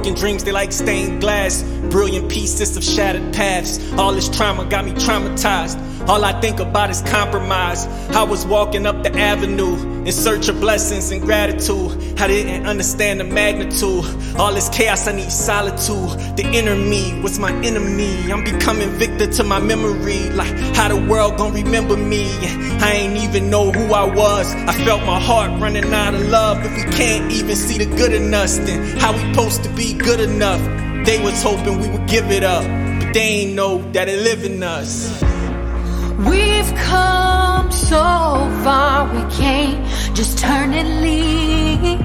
Broken dreams, they like stained glass. Brilliant pieces of shattered paths. All this trauma got me traumatized. All I think about is compromise. I was walking up the avenue in search of blessings and gratitude. I didn't understand the magnitude. All this chaos, I need solitude. The inner me was my enemy. I'm becoming victor to my memory. Like how the world gon' remember me. I ain't even know who I was. I felt my heart running out of love. If we can't even see the good in us, then how we supposed to be good enough? They was hoping we would give it up, but they ain't know that it live in us. We've come so far, we can't just turn and leave.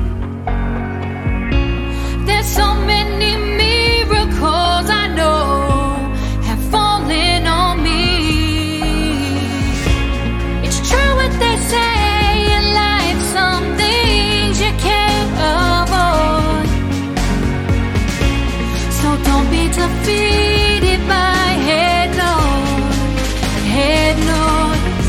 There's so many miracles I know have fallen on me. It's true what they say in life, some things you can't avoid. So don't be defeated by head noise. Head noise.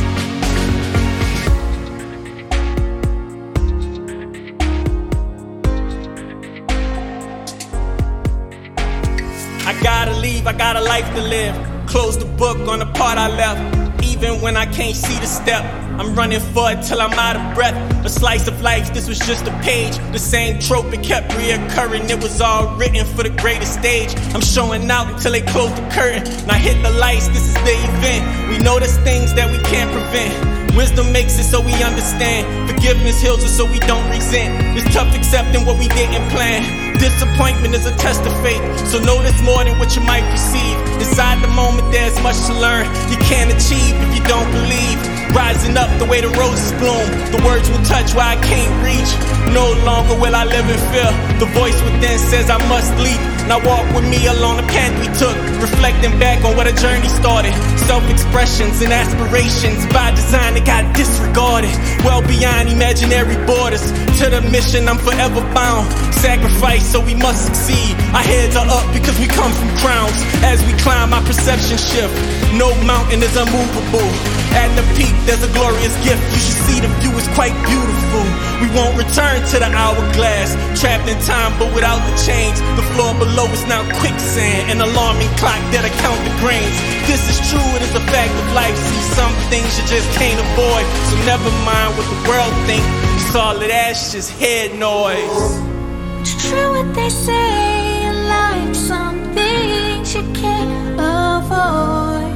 I gotta leave, I got a life to live. Close the book on the part I left. Even when I can't see the step, I'm running for it till I'm out of breath. A slice of life, this was just a page. The same trope, it kept reoccurring. It was all written for the greatest stage. I'm showing out until they close the curtain. Now hit the lights, this is the event. We know there's things that we can't prevent. Wisdom makes it so we understand. Forgiveness heals us so we don't resent. It's tough accepting what we didn't plan. Disappointment is a test of fate, so know this more than what you might perceive. Inside the moment there's much to learn. You can't achieve if you don't believe. Rising up the way the roses bloom. The words will touch where I can't reach. No longer will I live in fear. The voice within says I must leap. Now walk with me along the path we took, reflecting back on what a journey started. Self-expressions and aspirations by design, it got disregarded. Well beyond imaginary borders. To the mission I'm forever bound. Sacrifice so we must succeed. Our heads are up because we come from crowns. As we climb our perception shift. No mountain is unmovable. At the peak there's a glorious gift. You should see the view is quite beautiful. We won't return to the hourglass. Trapped in time but without the change. The floor below is now quicksand. An alarming clock that'll count the grains. This is true, it is a fact of life. See, some things you just can't avoid. So never mind what the world think. It's all of that's just head noise. It's true what they say in life, some things you can't avoid.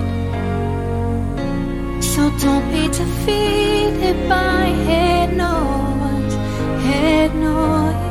So don't be defeated by head noise, head noise.